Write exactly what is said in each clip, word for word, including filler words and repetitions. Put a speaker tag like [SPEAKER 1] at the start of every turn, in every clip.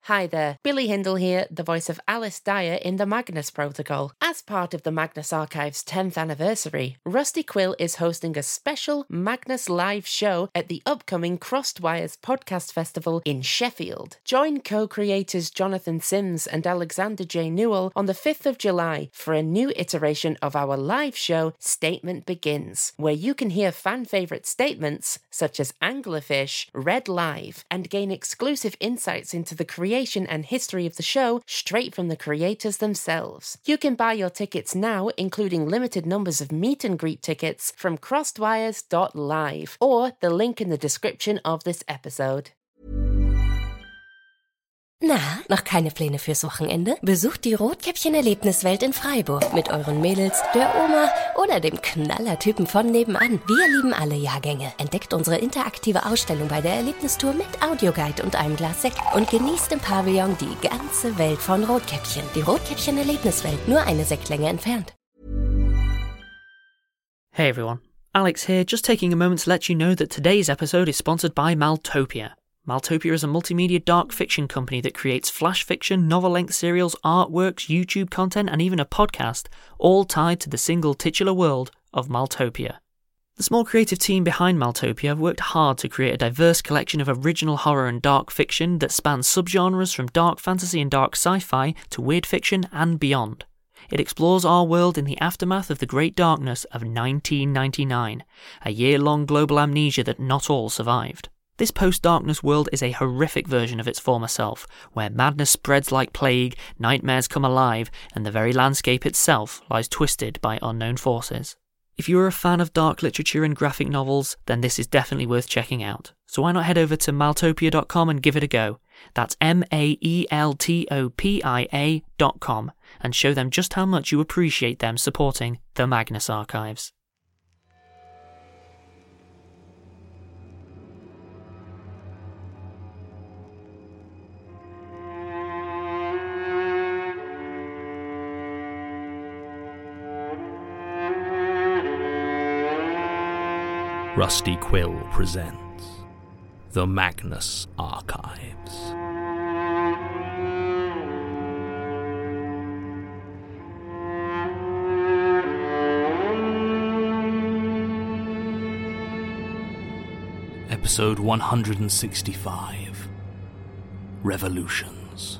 [SPEAKER 1] Hi there, Billy Hindle here, the voice of Alice Dyer in the Magnus Protocol. As part of the Magnus Archive's tenth anniversary, Rusty Quill is hosting a special Magnus live show at the upcoming Crossed Wires Podcast Festival in Sheffield. Join co-creators Jonathan Sims and Alexander J. Newell on the fifth of July for a new iteration of our live show, Statement Begins, where you can hear fan-favourite statements such as Anglerfish read live and gain exclusive insights into the creation and history of the show straight from the creators themselves. You can buy your tickets now, including limited numbers of meet and greet tickets, from crossedwires dot live or the link in the description of this episode.
[SPEAKER 2] Na, noch keine Pläne fürs Wochenende? Besucht die Rotkäppchen-Erlebniswelt in Freiburg mit euren Mädels, der Oma oder dem Knallertypen von nebenan. Wir lieben alle Jahrgänge. Entdeckt unsere interaktive Ausstellung bei der Erlebnistour mit Audioguide und einem Glas Sekt und genießt im Pavillon die ganze Welt von Rotkäppchen. Die Rotkäppchen-Erlebniswelt, nur eine Sektlänge entfernt.
[SPEAKER 3] Hey everyone, Alex here, just taking a moment to let you know that today's episode is sponsored by Maltopia. Maltopia is a multimedia dark fiction company that creates flash fiction, novel-length serials, artworks, YouTube content, and even a podcast, all tied to the single titular world of Maltopia. The small creative team behind Maltopia have worked hard to create a diverse collection of original horror and dark fiction that spans subgenres from dark fantasy and dark sci-fi to weird fiction and beyond. It explores our world in the aftermath of the Great Darkness of nineteen ninety-nine, a year-long global amnesia that not all survived. This post-darkness world is a horrific version of its former self, where madness spreads like plague, nightmares come alive, and the very landscape itself lies twisted by unknown forces. If you're a fan of dark literature and graphic novels, then this is definitely worth checking out. So why not head over to maltopia dot com and give it a go? That's M A E L T O P I A dot com, and show them just how much you appreciate them supporting the Magnus Archives.
[SPEAKER 4] Rusty Quill presents The Magnus Archives. Episode one hundred sixty-five, Revolutions.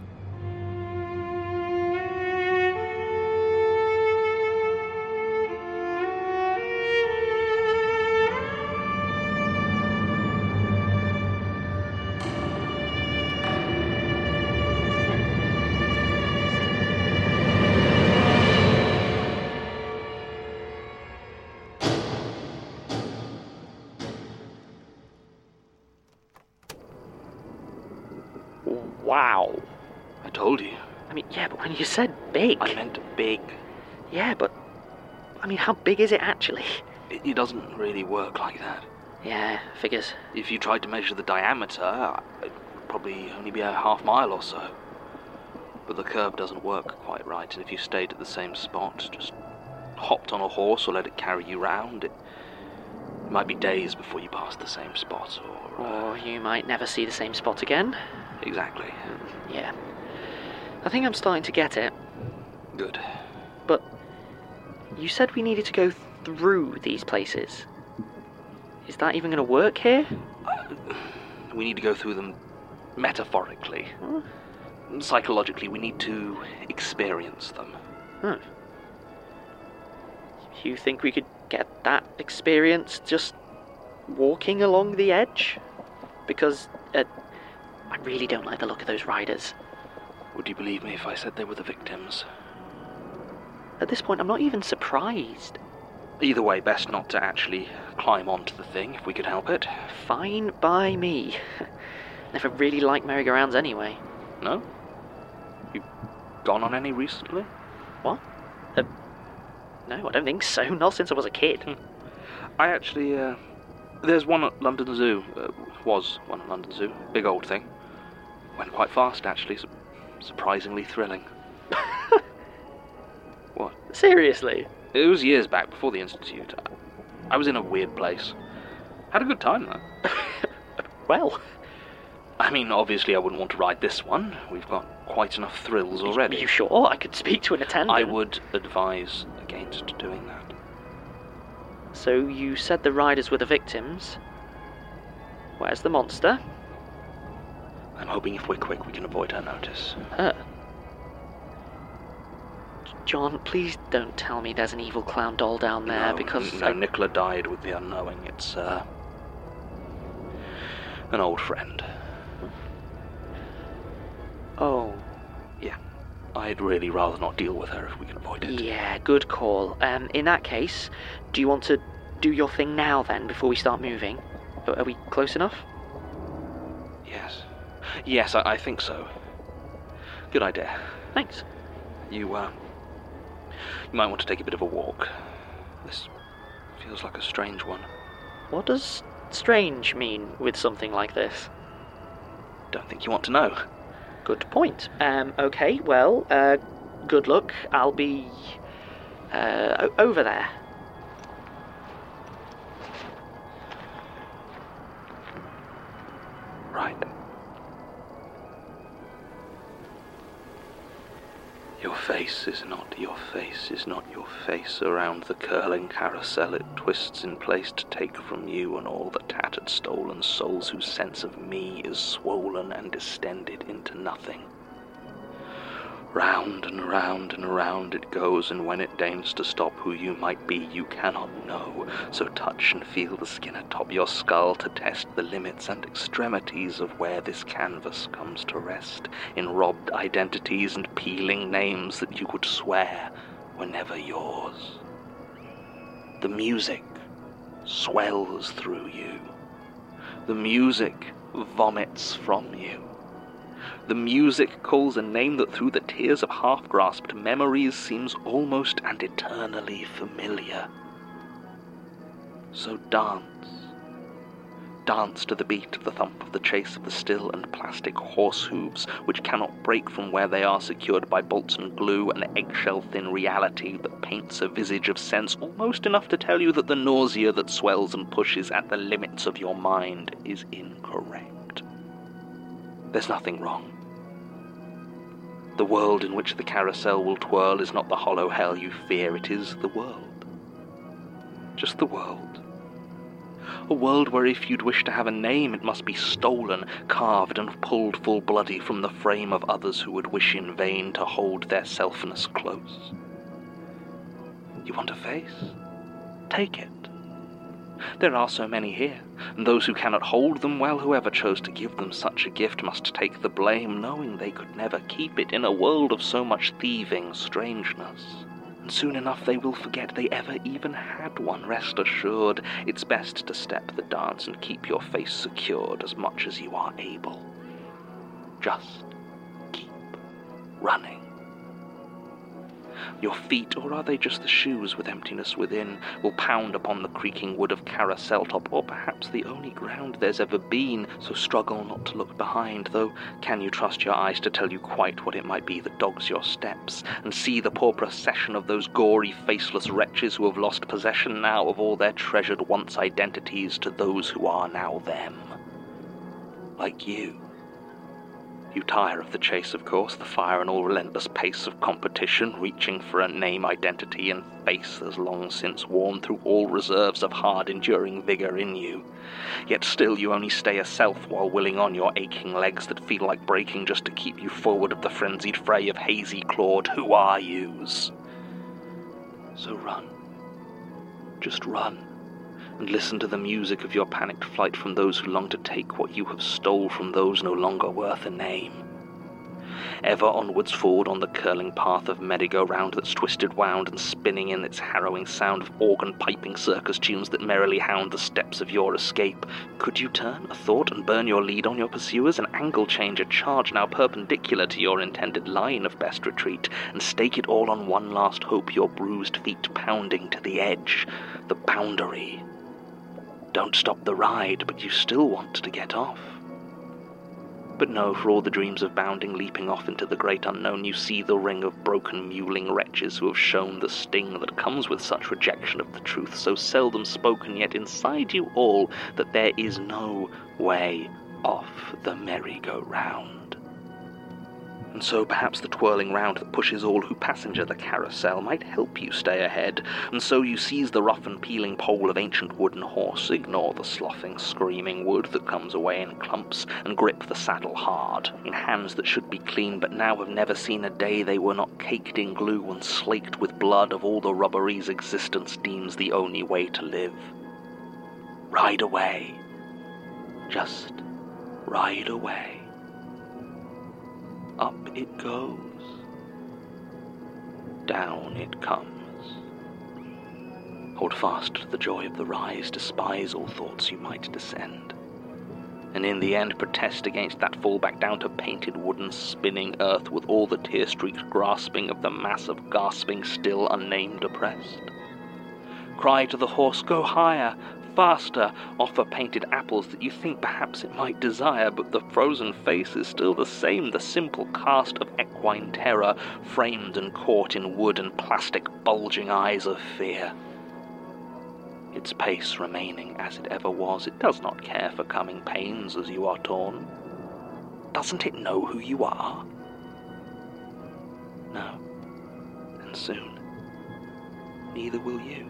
[SPEAKER 5] Wow.
[SPEAKER 4] I told you.
[SPEAKER 5] I mean, yeah, but when you said big...
[SPEAKER 4] I meant big.
[SPEAKER 5] Yeah, but... I mean, how big is it actually?
[SPEAKER 4] It, it doesn't really work like that.
[SPEAKER 5] Yeah, figures.
[SPEAKER 4] If you tried to measure the diameter, it'd probably only be a half mile or so. But the curve doesn't work quite right, and if you stayed at the same spot, just hopped on a horse or let it carry you round, it, it might be days before you passed the same spot, or... Uh...
[SPEAKER 5] Or you might never see the same spot again.
[SPEAKER 4] Exactly.
[SPEAKER 5] Yeah. I think I'm starting to get it.
[SPEAKER 4] Good.
[SPEAKER 5] But you said we needed to go through these places. Is that even going to work here?
[SPEAKER 4] Uh, we need to go through them metaphorically.
[SPEAKER 5] Huh?
[SPEAKER 4] Psychologically, we need to experience them.
[SPEAKER 5] Hmm. You think we could get that experience just walking along the edge? Because uh, I really don't like the look of those riders.
[SPEAKER 4] Would you believe me if I said they were the victims?
[SPEAKER 5] At this point, I'm not even surprised.
[SPEAKER 4] Either way, best not to actually climb onto the thing if we could help it.
[SPEAKER 5] Fine by me. Never really liked merry-go-rounds anyway.
[SPEAKER 4] No? You gone on any recently?
[SPEAKER 5] What? Uh, no, I don't think so. Not since I was a kid.
[SPEAKER 4] I actually, uh... There's one at London Zoo. Uh, was one at London Zoo. Big old thing. Went quite fast, actually. Su- surprisingly thrilling. What?
[SPEAKER 5] Seriously?
[SPEAKER 4] It was years back, before the Institute. I, I was in a weird place. Had a good time, though.
[SPEAKER 5] Well,
[SPEAKER 4] I mean, obviously I wouldn't want to ride this one. We've got quite enough thrills already.
[SPEAKER 5] Are you sure? I could speak to an attendant.
[SPEAKER 4] I would advise against doing that.
[SPEAKER 5] So you said the riders were the victims. Where's the monster?
[SPEAKER 4] I'm hoping if we're quick we can avoid her notice.
[SPEAKER 5] Her? John, please don't tell me there's an evil clown doll down there,
[SPEAKER 4] no,
[SPEAKER 5] because...
[SPEAKER 4] No,
[SPEAKER 5] I...
[SPEAKER 4] Nicola died with the unknowing. It's, uh... an old friend.
[SPEAKER 5] Oh.
[SPEAKER 4] Yeah. I'd really rather not deal with her if we can avoid it.
[SPEAKER 5] Yeah, good call. Um, in that case, do you want to do your thing now, then, before we start moving? Are we close enough?
[SPEAKER 4] Yes. Yes, I, I think so. Good idea.
[SPEAKER 5] Thanks.
[SPEAKER 4] You, uh... You might want to take a bit of a walk. This feels like a strange one.
[SPEAKER 5] What does strange mean with something like this?
[SPEAKER 4] Don't think you want to know.
[SPEAKER 5] Good point. Um, okay, well, uh, good luck. I'll be, uh, o- over there.
[SPEAKER 4] Right. Your face is not your face, is not your face. Around the curling carousel it twists in place to take from you and all the tattered stolen souls whose sense of me is swollen and distended into nothing. Round and round and round it goes, and when it deigns to stop, who you might be you cannot know. So touch and feel the skin atop your skull to test the limits and extremities of where this canvas comes to rest, in robbed identities and peeling names that you would swear were never yours. The music swells through you. The music vomits from you. The music calls a name that through the tears of half-grasped memories seems almost and eternally familiar. So dance. Dance to the beat of the thump of the chase of the still and plastic horse hooves, which cannot break from where they are secured by bolts and glue, an eggshell-thin reality that paints a visage of sense almost enough to tell you that the nausea that swells and pushes at the limits of your mind is incorrect. There's nothing wrong. The world in which the carousel will twirl is not the hollow hell you fear, it is the world. Just the world. A world where if you'd wish to have a name it must be stolen, carved and pulled full bloody from the frame of others who would wish in vain to hold their selfness close. You want a face? Take it. There are so many here, and those who cannot hold them, well, whoever chose to give them such a gift must take the blame, knowing they could never keep it in a world of so much thieving strangeness. And soon enough they will forget they ever even had one, rest assured. It's best to step the dance and keep your face secured as much as you are able. Just keep running. Your feet, or are they just the shoes with emptiness within, will pound upon the creaking wood of carousel top, or perhaps the only ground there's ever been, so struggle not to look behind, though can you trust your eyes to tell you quite what it might be that dogs your steps, and see the poor procession of those gory, faceless wretches who have lost possession now of all their treasured once identities to those who are now them? Like you. You tire of the chase, of course, the fire and all relentless pace of competition, reaching for a name, identity, and face that's long since worn through all reserves of hard, enduring vigour in you. Yet still you only stay a self while willing on your aching legs that feel like breaking just to keep you forward of the frenzied fray of hazy clawed who are yous. So run. Just run. And listen to the music of your panicked flight from those who long to take what you have stole from those no longer worth a name. Ever onwards forward on the curling path of merry-go-round that's twisted wound and spinning in its harrowing sound of organ-piping circus tunes that merrily hound the steps of your escape, could you turn a thought and burn your lead on your pursuers, and angle change a charge now perpendicular to your intended line of best retreat, and stake it all on one last hope, your bruised feet pounding to the edge, the boundary? Don't stop the ride, but you still want to get off. But no, for all the dreams of bounding, leaping off into the great unknown, you see the ring of broken, mewling wretches who have shown the sting that comes with such rejection of the truth, so seldom spoken, yet inside you all, that there is no way off the merry-go-round. And so perhaps the twirling round that pushes all who passenger the carousel might help you stay ahead, and so you seize the rough and peeling pole of ancient wooden horse, ignore the sloughing, screaming wood that comes away in clumps, and grip the saddle hard, in hands that should be clean but now have never seen a day they were not caked in glue and slaked with blood of all the robberies existence deems the only way to live. Ride away. Just ride away. Up it goes. Down it comes. Hold fast to the joy of the rise, despise all thoughts you might descend, and in the end protest against that fall back down to painted wooden spinning earth with all the tear-streaked grasping of the mass of gasping, still unnamed oppressed. Cry to the horse, go higher, faster, offer painted apples that you think perhaps it might desire, but the frozen face is still the same, the simple cast of equine terror, framed and caught in wood and plastic bulging eyes of fear. Its pace remaining as it ever was, it does not care for coming pains as you are torn. Doesn't it know who you are? No, and soon, neither will you.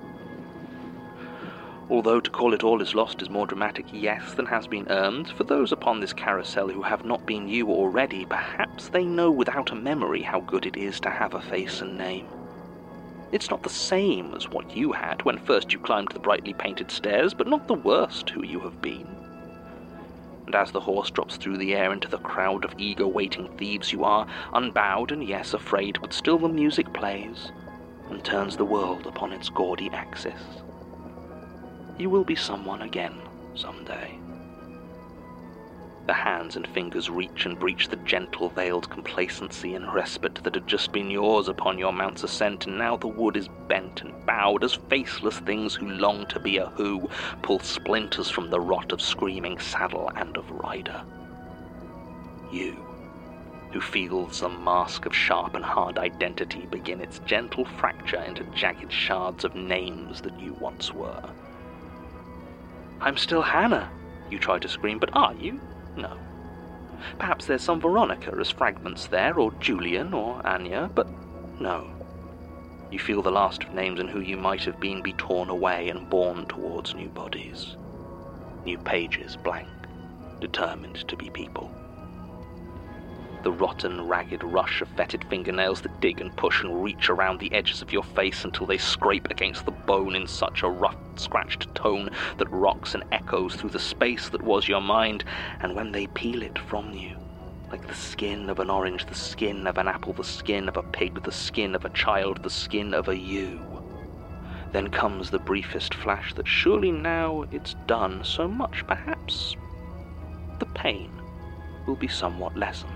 [SPEAKER 4] Although to call it all is lost is more dramatic, yes, than has been earned, for those upon this carousel who have not been you already, perhaps they know without a memory how good it is to have a face and name. It's not the same as what you had when first you climbed the brightly painted stairs, but not the worst who you have been. And as the horse drops through the air into the crowd of eager waiting thieves, you are unbowed and yes, afraid, but still the music plays and turns the world upon its gaudy axis. You will be someone again someday. The hands and fingers reach and breach the gentle veiled complacency and respite that had just been yours upon your mount's ascent, and now the wood is bent and bowed as faceless things who long to be a who pull splinters from the rot of screaming saddle and of rider. You, who feels the mask of sharp and hard identity begin its gentle fracture into jagged shards of names that you once were. I'm still Hannah, you try to scream, but are you? No. Perhaps there's some Veronica as fragments there, or Julian, or Anya, but no. You feel the last of names and who you might have been be torn away and borne towards new bodies. New pages blank, determined to be people. The rotten, ragged rush of fetid fingernails that dig and push and reach around the edges of your face until they scrape against the bone in such a rough, scratched tone that rocks and echoes through the space that was your mind, and when they peel it from you, like the skin of an orange, the skin of an apple, the skin of a pig, the skin of a child, the skin of a you, then comes the briefest flash that surely now it's done so much, perhaps the pain will be somewhat lessened.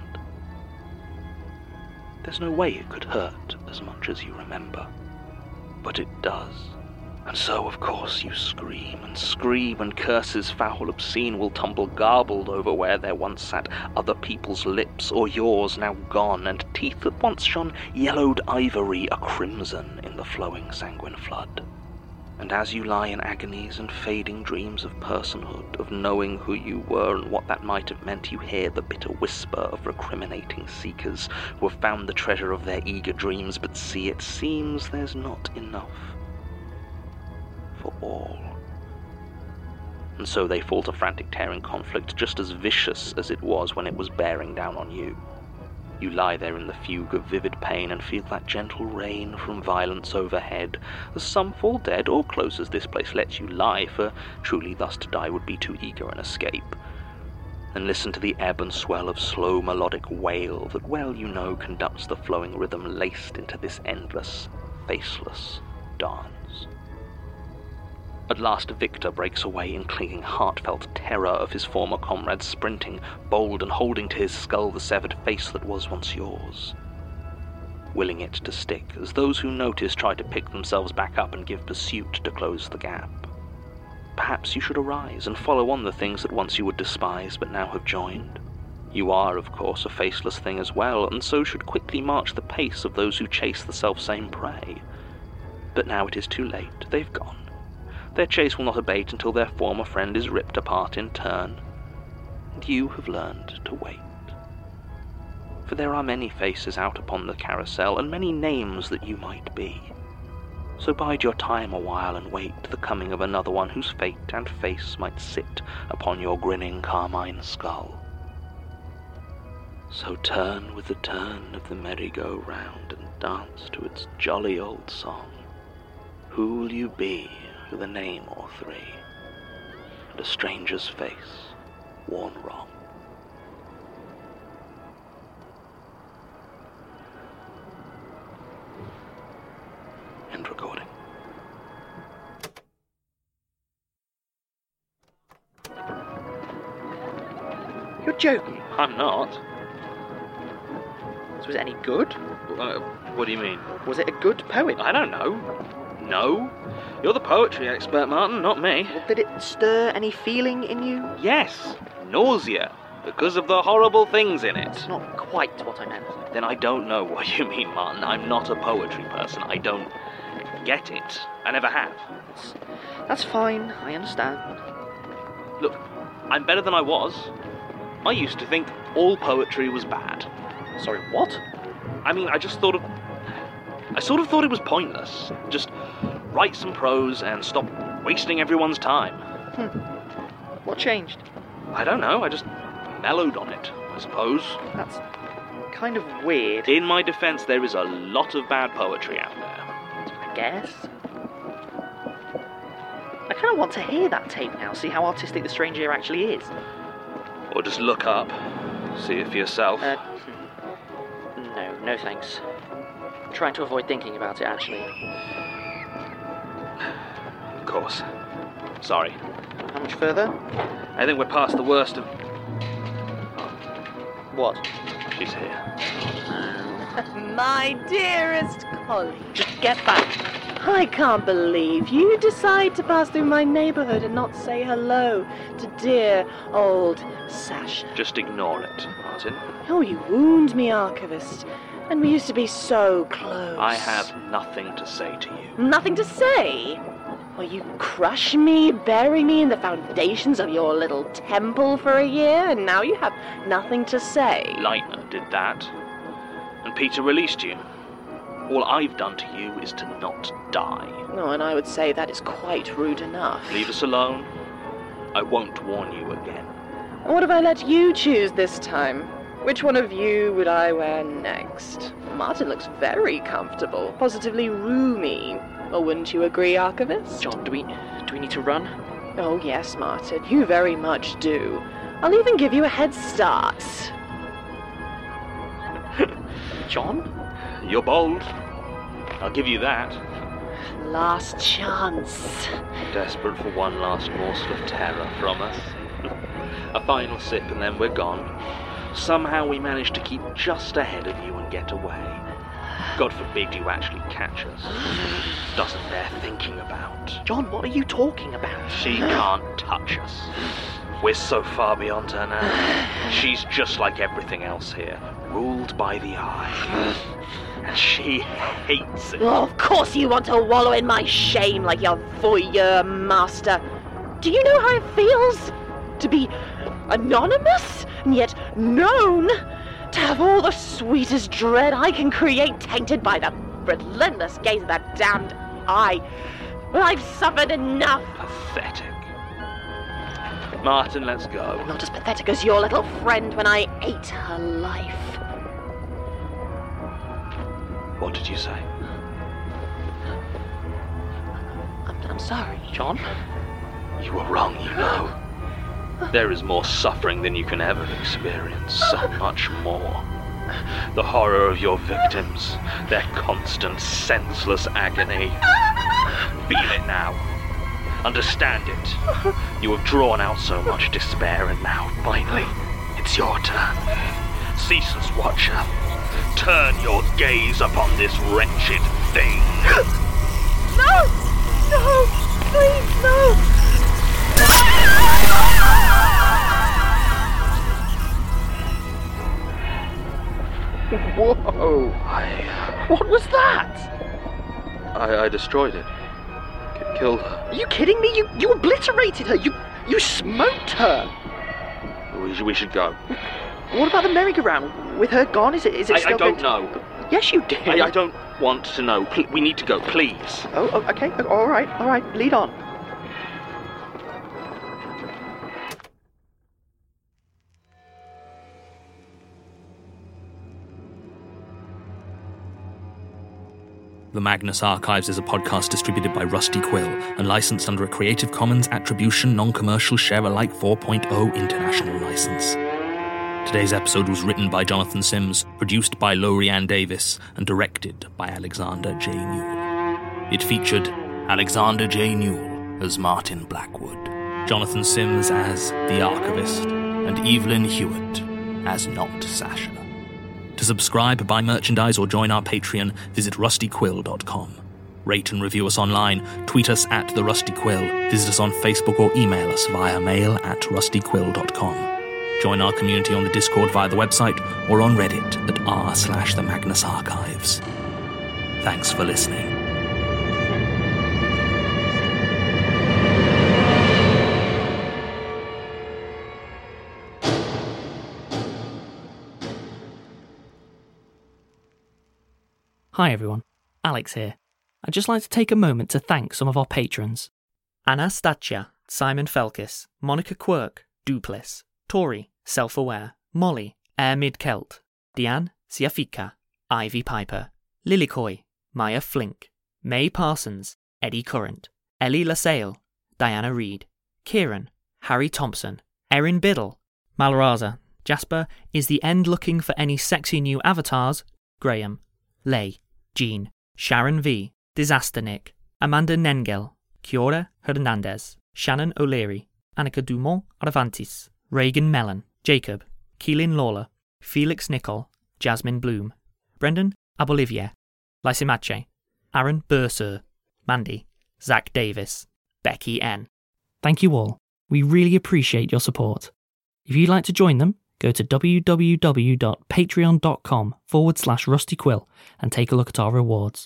[SPEAKER 4] There's no way it could hurt as much as you remember, but it does. And so, of course, you scream and scream, and curses foul, obscene, will tumble garbled over where there once sat other people's lips, or yours now gone, and teeth that once shone yellowed ivory a crimson in the flowing sanguine flood. And as you lie in agonies and fading dreams of personhood, of knowing who you were and what that might have meant, you hear the bitter whisper of recriminating seekers who have found the treasure of their eager dreams, but see, it seems there's not enough for all. And so they fall to frantic tearing conflict, just as vicious as it was when it was bearing down on you. You lie there in the fugue of vivid pain and feel that gentle rain from violence overhead, as some fall dead, or close as this place lets you lie, for truly thus to die would be too eager an escape. And listen to the ebb and swell of slow melodic wail that well you know conducts the flowing rhythm laced into this endless, faceless dance. At last Victor breaks away in clinging heartfelt terror of his former comrades, sprinting, bold and holding to his skull the severed face that was once yours. Willing it to stick, as those who notice try to pick themselves back up and give pursuit to close the gap. Perhaps you should arise and follow on the things that once you would despise but now have joined. You are, of course, a faceless thing as well, and so should quickly march the pace of those who chase the self-same prey. But now it is too late, they've gone. Their chase will not abate until their former friend is ripped apart in turn. and you have learned to wait. For there are many faces out upon the carousel, and many names that you might be. So bide your time a while and wait the coming of another one whose fate and face might sit upon your grinning carmine skull. So turn with the turn of the merry-go-round and dance to its jolly old song. Who'll you be with a name or three, and a stranger's face worn wrong? End recording.
[SPEAKER 5] You're joking.
[SPEAKER 4] I'm not.
[SPEAKER 5] So was it any good?
[SPEAKER 4] Uh, what do you mean?
[SPEAKER 5] Was it a good poem?
[SPEAKER 4] I don't know. No. You're the poetry expert, Martin, not me.
[SPEAKER 5] Well, did it stir any feeling in you?
[SPEAKER 4] Yes. Nausea. Because of the horrible things in it.
[SPEAKER 5] That's not quite what I meant.
[SPEAKER 4] Then I don't know what you mean, Martin. I'm not a poetry person. I don't get it. I never have.
[SPEAKER 5] That's, that's fine. I understand.
[SPEAKER 4] Look, I'm better than I was. I used to think all poetry was bad.
[SPEAKER 5] Sorry, what?
[SPEAKER 4] I mean, I just thought of... I sort of thought it was pointless. Just write some prose and stop wasting everyone's time.
[SPEAKER 5] Hmm. What changed?
[SPEAKER 4] I don't know. I just mellowed on it, I suppose.
[SPEAKER 5] That's kind of weird.
[SPEAKER 4] In my defense, there is a lot of bad poetry out there.
[SPEAKER 5] I guess. I kind of want to hear that tape now, see how artistic the stranger actually is.
[SPEAKER 4] Or just look up, see it for yourself.
[SPEAKER 5] Uh, no, no thanks. I'm trying to avoid thinking about it, actually.
[SPEAKER 4] Of course. Sorry.
[SPEAKER 5] How much further?
[SPEAKER 4] I think we're past the worst of...
[SPEAKER 5] What?
[SPEAKER 4] She's here.
[SPEAKER 6] My dearest colleague.
[SPEAKER 5] Just get back.
[SPEAKER 6] I can't believe you decide to pass through my neighborhood and not say hello to dear old Sasha.
[SPEAKER 4] Just ignore it, Martin.
[SPEAKER 6] Oh, you wound me, Archivist. And we used to be so close.
[SPEAKER 4] I have nothing to say to you.
[SPEAKER 6] Nothing to say? Well, you crush me, bury me in the foundations of your little temple for a year, and now you have nothing to say.
[SPEAKER 4] Leitner did that. And Peter released you. All I've done to you is to not die.
[SPEAKER 6] No, and I would say that is quite rude enough.
[SPEAKER 4] Leave us alone. I won't warn you again.
[SPEAKER 6] What if I let you choose this time? Which one of you would I wear next? Martin looks very comfortable, positively roomy. Or wouldn't you agree, Archivist?
[SPEAKER 5] John, do we do we need to run?
[SPEAKER 6] Oh yes, Martin, you very much do. I'll even give you a head start.
[SPEAKER 5] John?
[SPEAKER 4] You're bold. I'll give you that.
[SPEAKER 6] Last chance.
[SPEAKER 4] Desperate for one last morsel of terror from us. A final sip and then we're gone. Somehow we managed to keep just ahead of you and get away. God forbid you actually catch us. Doesn't bear thinking about.
[SPEAKER 5] John, what are you talking about?
[SPEAKER 4] She can't touch us. We're so far beyond her now. She's just like everything else here, ruled by the eye. And she hates it.
[SPEAKER 6] Oh, of course you want to wallow in my shame like your voyeur master. Do you know how it feels to be anonymous and yet known? To have all the sweetest dread I can create tainted by the relentless gaze of that damned eye. Well, I've suffered enough.
[SPEAKER 4] Pathetic. Martin, let's go.
[SPEAKER 6] Not as pathetic as your little friend when I ate her life.
[SPEAKER 4] What did you say?
[SPEAKER 6] I'm, I'm sorry.
[SPEAKER 5] John?
[SPEAKER 4] You were wrong, you know. There is more suffering than you can ever experience, so much more. The horror of your victims, their constant, senseless agony. Feel it now. Understand it. You have drawn out so much despair, and now, finally, it's your turn. Ceaseless watcher, turn your gaze upon this wretched thing.
[SPEAKER 6] No! No! Please, no!
[SPEAKER 5] Whoa!
[SPEAKER 4] I...
[SPEAKER 5] What was that?
[SPEAKER 4] I, I destroyed it. K- killed her.
[SPEAKER 5] Are you kidding me? You you obliterated her. You you smoked her.
[SPEAKER 4] We should, we should go.
[SPEAKER 5] What about the merry-go-round? With her gone, is it, is it
[SPEAKER 4] I,
[SPEAKER 5] still
[SPEAKER 4] I don't
[SPEAKER 5] going to...
[SPEAKER 4] know.
[SPEAKER 5] Yes, you do.
[SPEAKER 4] I, I don't want to know. Pl- we need to go, please.
[SPEAKER 5] Oh, oh, okay. All right, all right. Lead on.
[SPEAKER 7] The Magnus Archives is a podcast distributed by Rusty Quill and licensed under a Creative Commons Attribution Non-Commercial Share-alike four point oh International License. Today's episode was written by Jonathan Sims, produced by Lorianne Davis, and directed by Alexander J. Newell. It featured Alexander J. Newell as Martin Blackwood, Jonathan Sims as The Archivist, and Evelyn Hewitt as Not Sasha. To subscribe, buy merchandise, or join our Patreon, visit rusty quill dot com. Rate and review us online, tweet us at The Rusty Quill, visit us on Facebook or email us via mail at rusty quill dot com. Join our community on the Discord via the website or on Reddit at r slash the Magnus Archives. Thanks for listening.
[SPEAKER 3] Hi everyone, Alex here. I'd just like to take a moment to thank some of our patrons. Anastasia, Simon Felkis, Monica Quirk, Duplis, Tori, Self-Aware, Molly, Air Mid-Celt, Diane, Siafika, Ivy Piper, Lilikoi, Maya Flink, May Parsons, Eddie Currant, Ellie LaSalle, Diana Reed, Kieran, Harry Thompson, Erin Biddle, Malraza, Jasper, Is the End Looking for Any Sexy New Avatars? Graham, Lay, Jean, Sharon V, Disaster Nick, Amanda Nengel, Kiora Hernandez, Shannon O'Leary, Annika Dumont Arvantis, Reagan Mellon, Jacob, Keelan Lawler, Felix Nicol, Jasmine Bloom, Brendan Abolivier, Lysimache, Aaron Bursar, Mandy, Zach Davis, Becky N. Thank you all. We really appreciate your support. If you'd like to join them, go to www.patreon.com forward slash rustyquill and take a look at our rewards.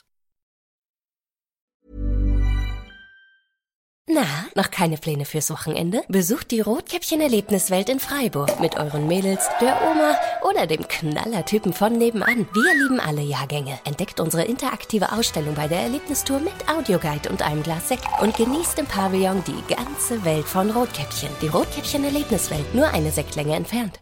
[SPEAKER 2] Na, noch keine Pläne fürs Wochenende? Besucht die Rotkäppchen-Erlebniswelt in Freiburg mit euren Mädels, der Oma oder dem Knallertypen von nebenan. Wir lieben alle Jahrgänge. Entdeckt unsere interaktive Ausstellung bei der Erlebnistour mit Audioguide und einem Glas Sekt und genießt im Pavillon die ganze Welt von Rotkäppchen. Die Rotkäppchen-Erlebniswelt, nur eine Sektlänge entfernt.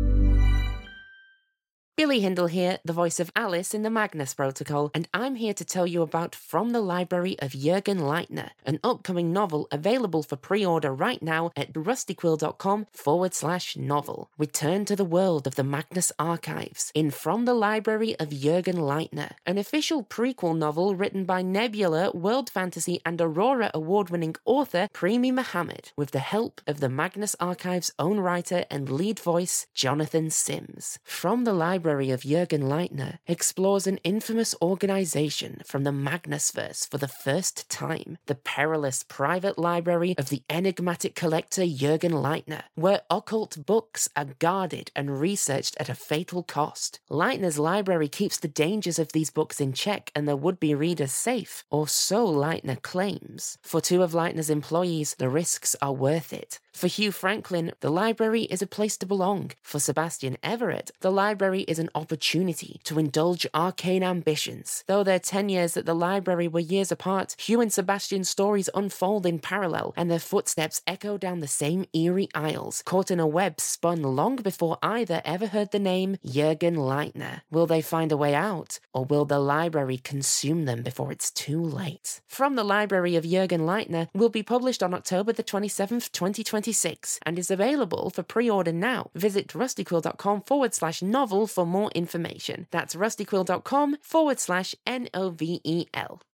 [SPEAKER 1] Billy Hindle here, the voice of Alice in the Magnus Protocol, and I'm here to tell you about From the Library of Jürgen Leitner, an upcoming novel available for pre-order right now at rustyquill.com forward slash novel. Return to the world of the Magnus Archives in From the Library of Jürgen Leitner, an official prequel novel written by Nebula, World Fantasy and Aurora award-winning author Primi Mohammed, with the help of the Magnus Archives' own writer and lead voice, Jonathan Sims. From the Library of Jürgen Leitner explores an infamous organization from the Magnusverse for the first time, the perilous private library of the enigmatic collector Jürgen Leitner, where occult books are guarded and researched at a fatal cost. Leitner's library keeps the dangers of these books in check and their would-be readers safe, or so Leitner claims. For two of Leitner's employees, the risks are worth it. For Hugh Franklin, the library is a place to belong. For Sebastian Everett, the library is an opportunity to indulge arcane ambitions. Though their tenures at the library were years apart, Hugh and Sebastian's stories unfold in parallel, and their footsteps echo down the same eerie aisles, caught in a web spun long before either ever heard the name Jürgen Leitner. Will they find a way out, or will the library consume them before it's too late? From the Library of Jürgen Leitner will be published on October the twenty-seventh, twenty twenty-six, and is available for pre-order now. Visit rustyquill.com forward slash novel for more information. That's rustyquill.com forward slash N O V E L.